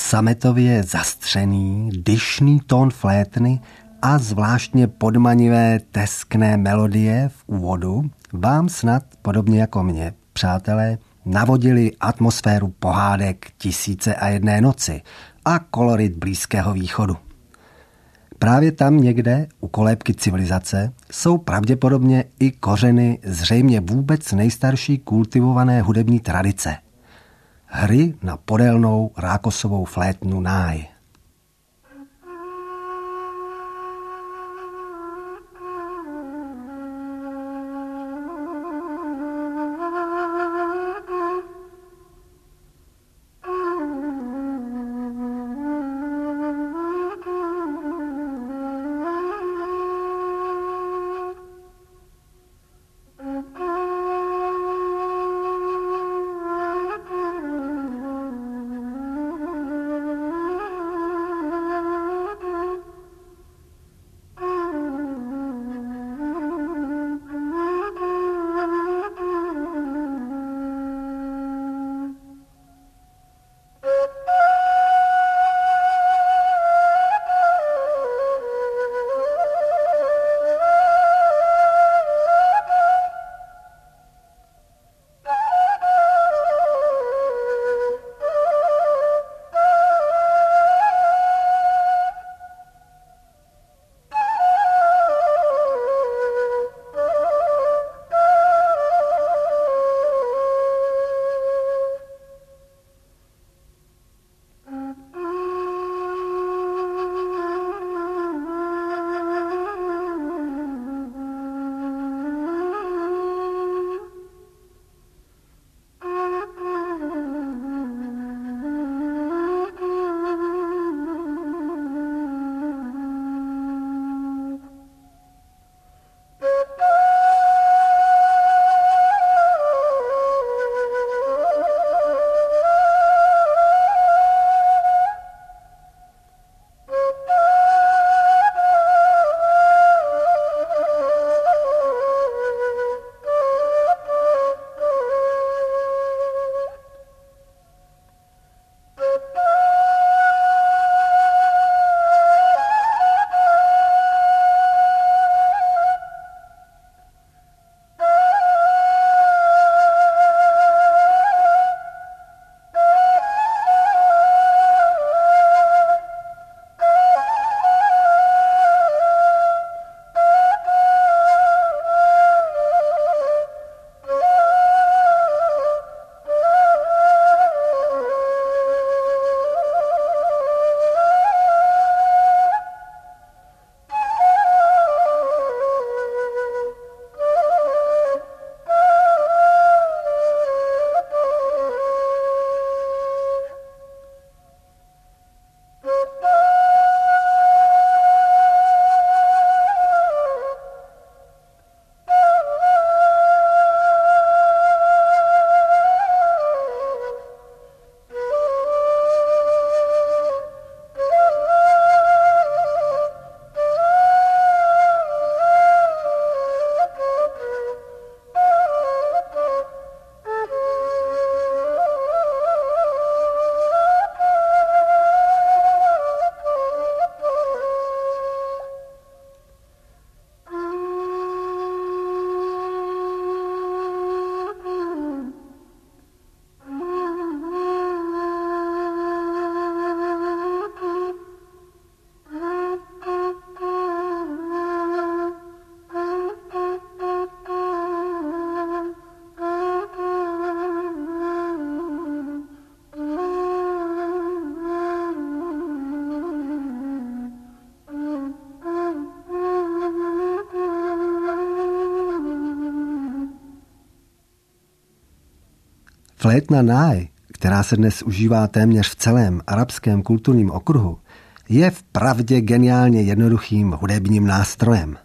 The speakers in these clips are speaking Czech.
sametově zastřený, dyšný tón flétny a zvláštně podmanivé teskné melodie v úvodu vám snad, podobně jako mě, přátelé, navodili atmosféru pohádek Tisíce a jedné noci a kolorit Blízkého východu. Právě tam někde, u kolébky civilizace, jsou pravděpodobně i kořeny zřejmě vůbec nejstarší kultivované hudební tradice. Hry na podélnou rákosovou flétnu náj. Flétna náj, která se dnes užívá téměř v celém arabském kulturním okruhu, je vpravdě geniálně jednoduchým hudebním nástrojem.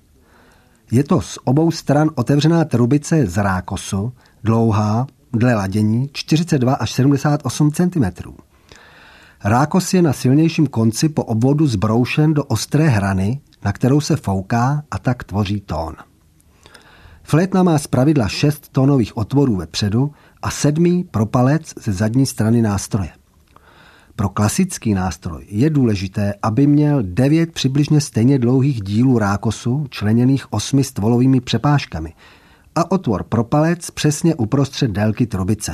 Je to z obou stran otevřená trubice z rákosu, dlouhá, dle ladění, 42 až 78 cm. Rákos je na silnějším konci po obvodu zbroušen do ostré hrany, na kterou se fouká a tak tvoří tón. Flétna má zpravidla 6 tónových otvorů vepředu a 7. propalec ze zadní strany nástroje. Pro klasický nástroj je důležité, aby měl 9 přibližně stejně dlouhých dílů rákosu, členěných 8 stvolovými přepážkami a otvor pro palec přesně uprostřed délky trubice.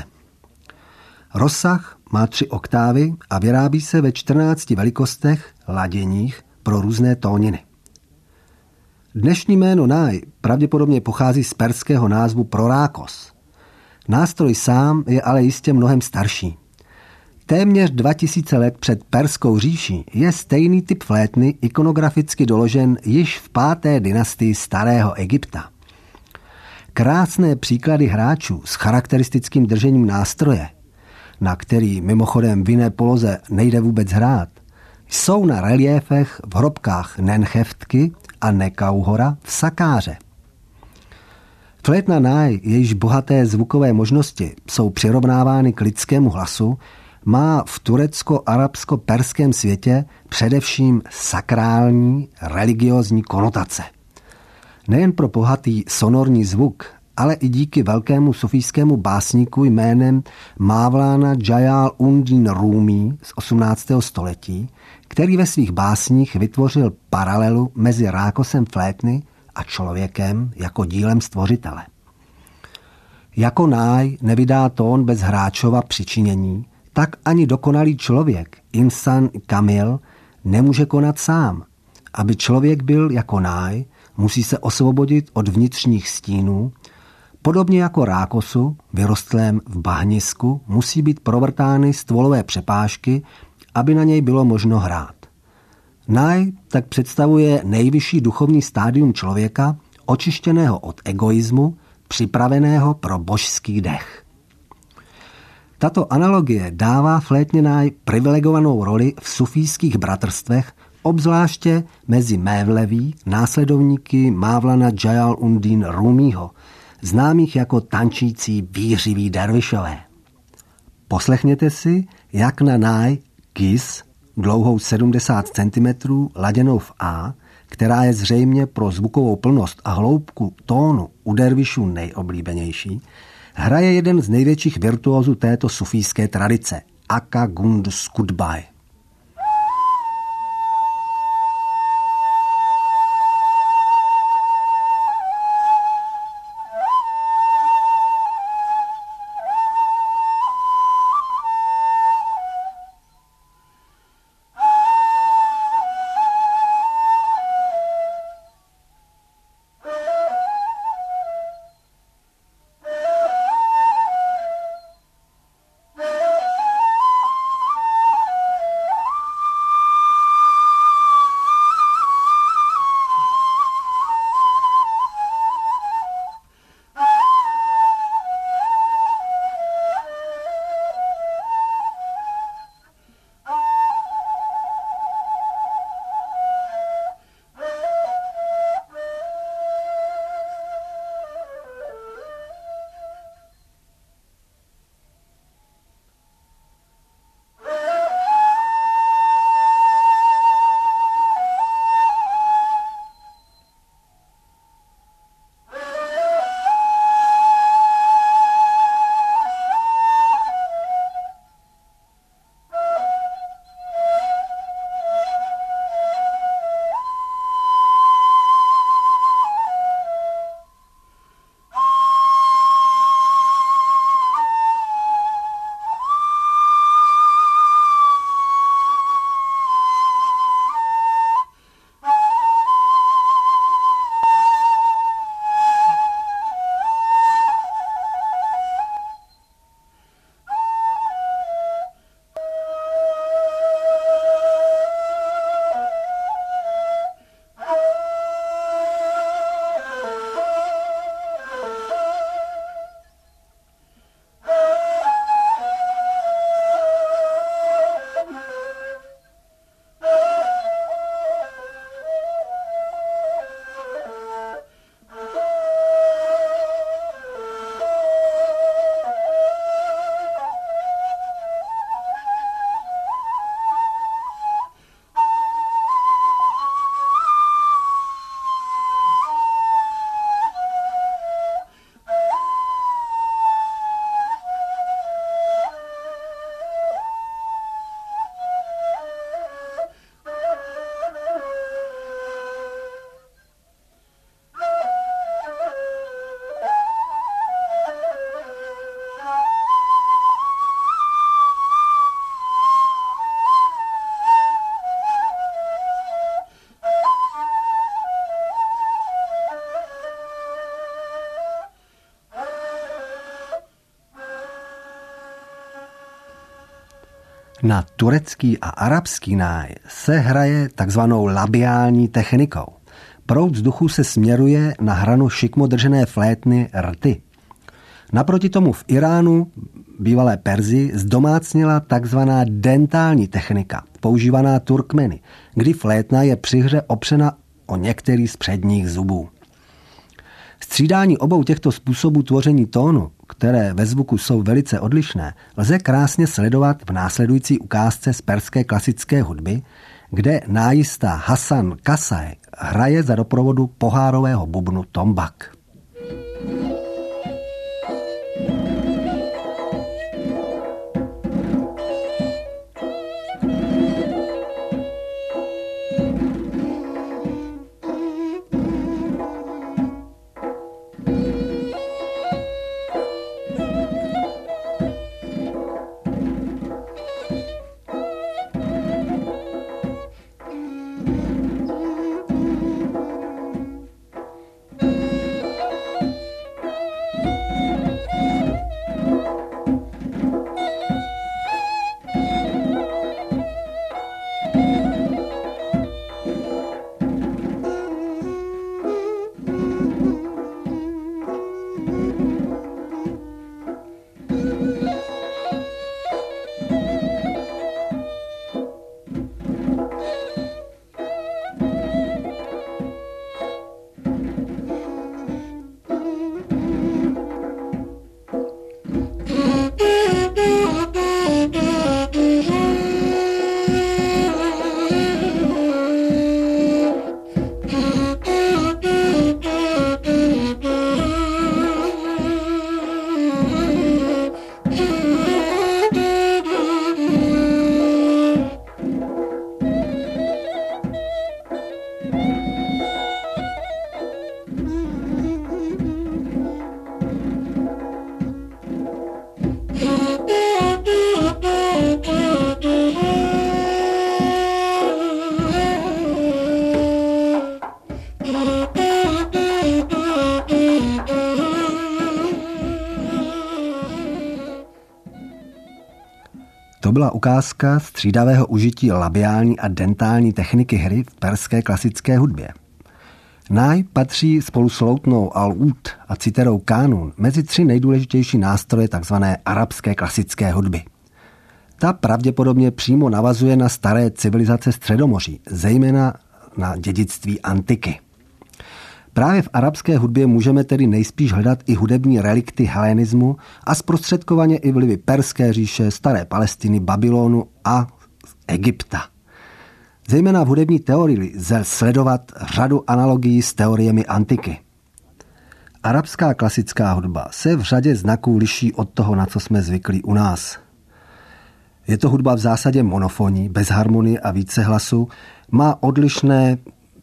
Rozsah má 3 oktávy a vyrábí se ve 14 velikostech laděních pro různé tóniny. Dnešní jméno náj pravděpodobně pochází z perského názvu pro rákos. Nástroj sám je ale jistě mnohem starší. Téměř 2000 let před Perskou říší je stejný typ flétny ikonograficky doložen již v 5. dynastii Starého Egypta. Krásné příklady hráčů s charakteristickým držením nástroje, na který mimochodem v jiné poloze nejde vůbec hrát, jsou na reliéfech v hrobkách Nencheftky a Nekauhora v Sakáře. Flétna náj, jejíž bohaté zvukové možnosti jsou přirovnávány k lidskému hlasu, má v turecko-arabsko-perském světě především sakrální, religiózní konotace. Nejen pro bohatý sonorní zvuk, ale i díky velkému sufijskému básníku jménem Mávlána Džajál-Undín Rúmí z 18. století, který ve svých básních vytvořil paralelu mezi rákosem flétny a člověkem jako dílem stvořitele. Jako náj nevydá tón bez hráčova přičinění, tak ani dokonalý člověk, insan kamil, nemůže konat sám. Aby člověk byl jako náj, musí se osvobodit od vnitřních stínů. Podobně jako rákosu, vyrostlém v bahnisku, musí být provrtány stvolové přepážky, aby na něj bylo možno hrát. Náj tak představuje nejvyšší duchovní stádium člověka, očištěného od egoismu, připraveného pro božský dech. Tato analogie dává flétně náj privilegovanou roli v sufijských bratrstvech, obzvláště mezi Mévleví, následovníky Mávlana Džajál-Undín Rúmího, známých jako tančící vířiví dervišové. Poslechněte si, jak na náj kis, dlouhou 70 cm, laděnou v A, která je zřejmě pro zvukovou plnost a hloubku tónu u dervišů nejoblíbenější, hraje jeden z největších virtuózů této sufijské tradice, Aka Gunduz Kutbay. Na turecký a arabský náj se hraje takzvanou labiální technikou. Proud vzduchu se směruje na hranu šikmo držené flétny rty. Naproti tomu v Iránu, bývalé Persii, zdomácnila takzvaná dentální technika, používaná Turkmeny, kdy flétna je při hře opřena o některý z předních zubů. Střídání obou těchto způsobů tvoření tónu, které ve zvuku jsou velice odlišné, lze krásně sledovat v následující ukázce z perské klasické hudby, kde nájista Hasan Kasai hraje za doprovodu pohárového bubnu tombak. To byla ukázka střídavého užití labiální a dentální techniky hry v perské klasické hudbě. Náj patří spolu s loutnou al-ud a citerou kánun mezi 3 nejdůležitější nástroje tzv. Arabské klasické hudby. Ta pravděpodobně přímo navazuje na staré civilizace Středomoří, zejména na dědictví antiky. Právě v arabské hudbě můžeme tedy nejspíš hledat i hudební relikty helenismu a zprostředkovaně i vlivy Perské říše, staré Palestiny, Babylonu a Egypta. Zejména v hudební teorii lze sledovat řadu analogií s teoriemi antiky. Arabská klasická hudba se v řadě znaků liší od toho, na co jsme zvyklí u nás. Je to hudba v zásadě monofonní, bez harmonie a více hlasu, má odlišné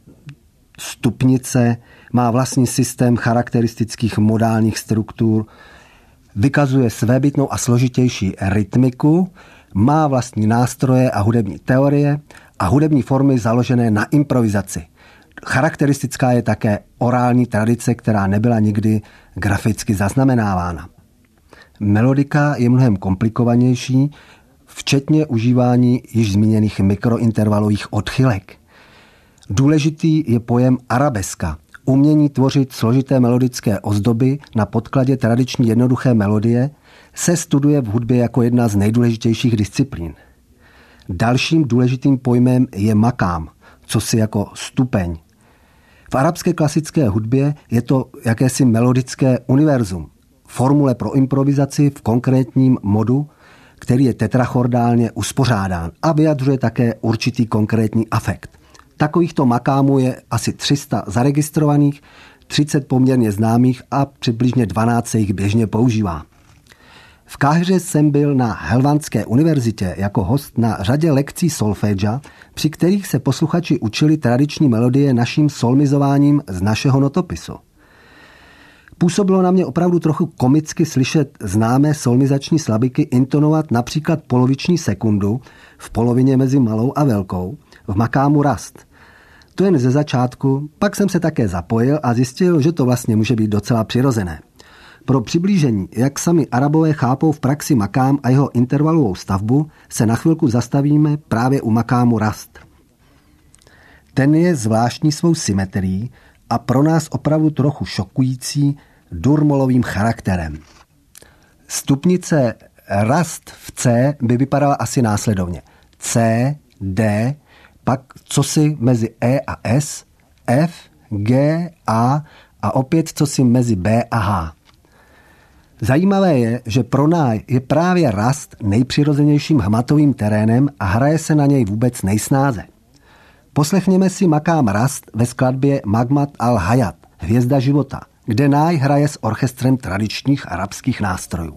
stupnice, má vlastní systém charakteristických modálních struktur, vykazuje svébytnou a složitější rytmiku, má vlastní nástroje a hudební teorie a hudební formy založené na improvizaci. Charakteristická je také orální tradice, která nebyla nikdy graficky zaznamenávána. Melodika je mnohem komplikovanější, včetně užívání již zmíněných mikrointervalových odchylek. Důležitý je pojem arabeska, umění tvořit složité melodické ozdoby na podkladě tradiční jednoduché melodie, se studuje v hudbě jako jedna z nejdůležitějších disciplín. Dalším důležitým pojmem je makám, cosi jako stupeň. V arabské klasické hudbě je to jakési melodické univerzum, formule pro improvizaci v konkrétním modu, který je tetrachordálně uspořádán a vyjadřuje také určitý konkrétní afekt. Takovýchto makámů je asi 300 zaregistrovaných, 30 poměrně známých a přibližně 12 se jich běžně používá. V Káhiře jsem byl na Helvandské univerzitě jako host na řadě lekcí solfédža, při kterých se posluchači učili tradiční melodie naším solmizováním z našeho notopisu. Působilo na mě opravdu trochu komicky slyšet známé solmizační slabiky intonovat například poloviční sekundu v polovině mezi malou a velkou v makámu rast. To jen ze začátku, pak jsem se také zapojil a zjistil, že to vlastně může být docela přirozené. Pro přiblížení, jak sami Arabové chápou v praxi makám a jeho intervalovou stavbu, se na chvilku zastavíme právě u makámu rast. Ten je zvláštní svou symetrií a pro nás opravdu trochu šokující durmolovým charakterem. Stupnice rast v C by vypadala asi následovně. C, D, pak cosi mezi E a S, F, G, A opět cosi mezi B a H. Zajímavé je, že pro nás je právě rast nejpřirozenějším hmatovým terénem a hraje se na něj vůbec nejsnáze. Poslechněme si makám rast ve skladbě Magmat al-Hayat, Hvězda života, kde Náj hraje s orchestrem tradičních arabských nástrojů.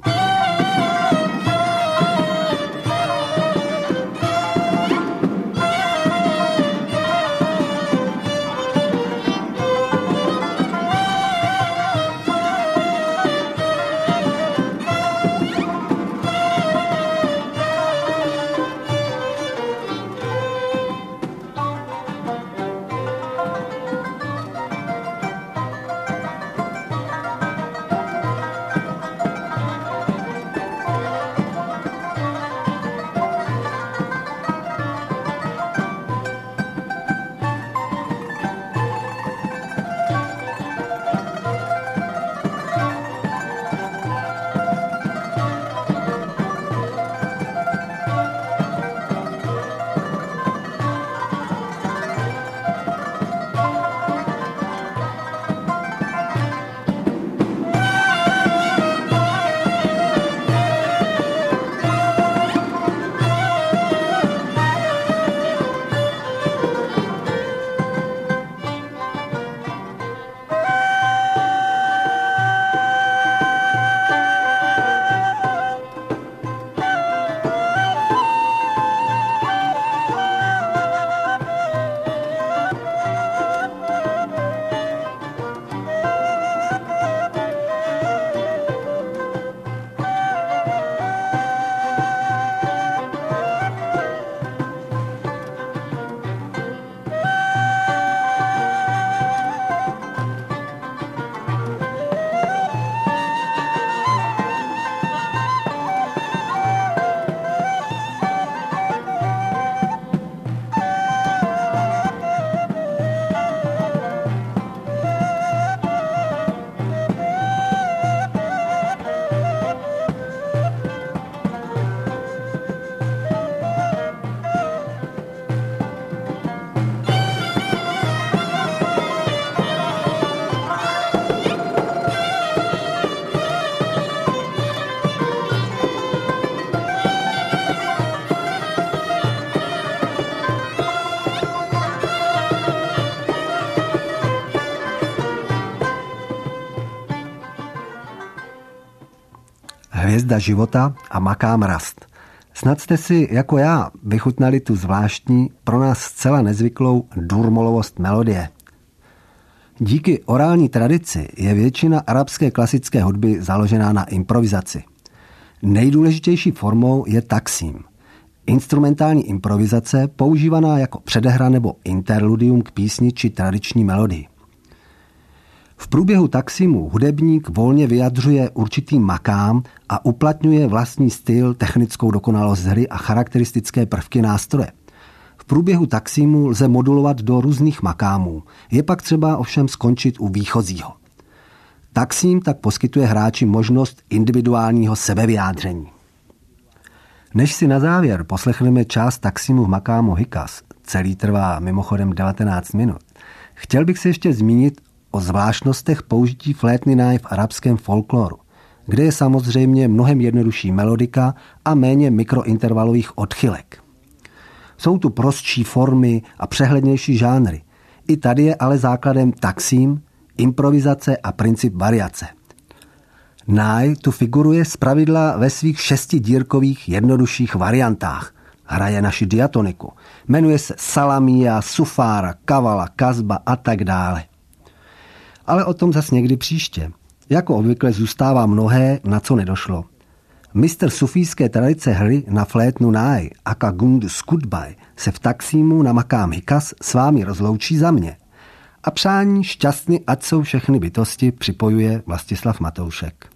Hvězda života a makám rast. Snad jste si, jako já, vychutnali tu zvláštní, pro nás zcela nezvyklou durmolovost melodie. Díky orální tradici je většina arabské klasické hudby založená na improvizaci. Nejdůležitější formou je taksím. Instrumentální improvizace používaná jako předehra nebo interludium k písni či tradiční melodii. V průběhu taksimu hudebník volně vyjadřuje určitý makám a uplatňuje vlastní styl, technickou dokonalost hry a charakteristické prvky nástroje. V průběhu taksimu lze modulovat do různých makámů. Je pak třeba ovšem skončit u výchozího. Taksim tak poskytuje hráči možnost individuálního sebevyjádření. Než si na závěr poslechneme část taksimu v makámu Hicas, celý trvá mimochodem 19 minut, chtěl bych se ještě zmínit o zvláštnostech použití flétny náj v arabském folkloru, kde je samozřejmě mnohem jednodušší melodika a méně mikrointervalových odchylek. Jsou tu prostší formy a přehlednější žánry. I tady je ale základem taksím, improvizace a princip variace. Náj tu figuruje zpravidla ve svých 6dírkových jednodušších variantách. Hraje naši diatoniku. Jmenuje se salamia, sufára, kavala, kazba a tak dále. Ale o tom zas někdy příště. Jako obvykle zůstává mnohé, na co nedošlo. Mistr sufijské tradice hry na flétnu náj Aka Gündüz Kutbay se v taksímu na makám Hicas s vámi rozloučí za mě. a přání šťastně, ať jsou všechny bytosti, připojuje Vlastislav Matoušek.